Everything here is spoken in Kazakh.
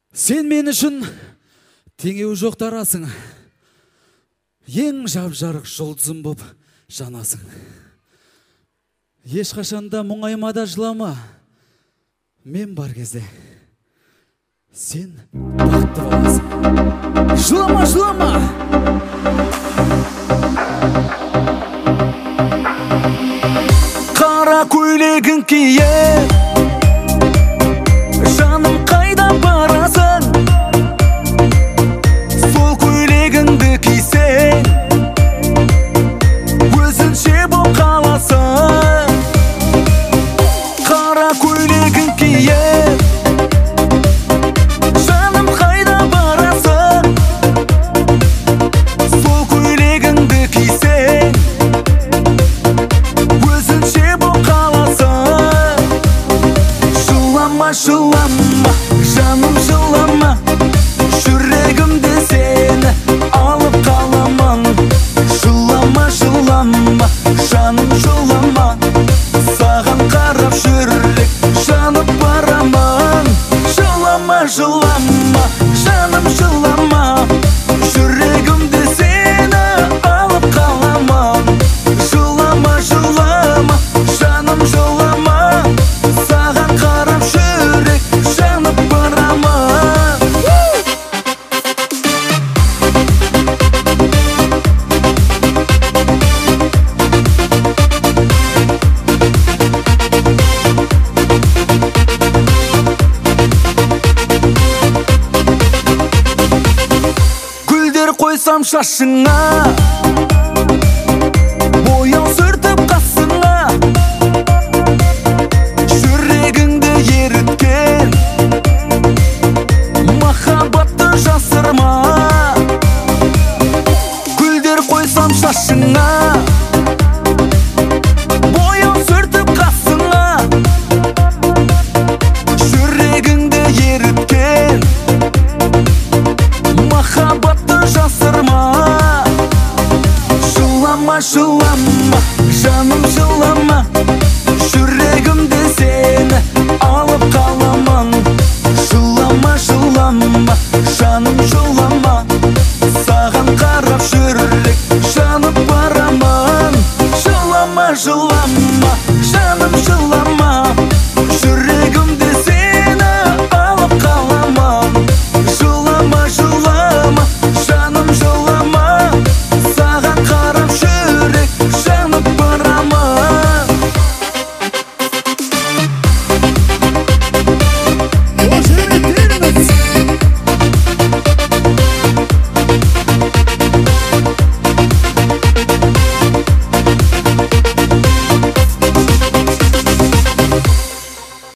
Сен мен үшін теңеу жоқ тарасың, ең жап-жарық жұлдызым боп жанасың. Ешқашанда мұңаймада жылама, мен бар кезде сен бақытты боласың. Жылама, жылама! Қара көйлегін киіп, жаным қайда барасың? Сол көйлегіңді кисең, өзінше боп қаласың. Қара көйлегін киіп, жаным қайда барасың? Сол көйлегіңді кисең, өзінше боп қаласың. Жылама, жылама, жаным жылама, жүрегімді сені алып қаламын. Жылама, жылама, жаным жылама, саған қарап жүрек жанып барамын. Жылама, жылама, жаным жылама, жүрегімді сені алып қаламын. Жылама, жылама, жаным жылама, саған қарап жүрек жанып барамын. Гүлдер қойсам шашыңа, бояу сүртіп қасыңа, жүрегіңді еріткен махаббатты жасырма. Гүлдер қойсам шашыңа, бояу сүртіп қасыңа, жүрегіңді еріткен махаббатты жасырма. Жылама, жылама, жаным жылама, жүрегімді сені алып қаламын. Жылама, жылама, жаным жылама, саған қарап жүрек жанып барамын. Жылама, жылама, жаным жылама,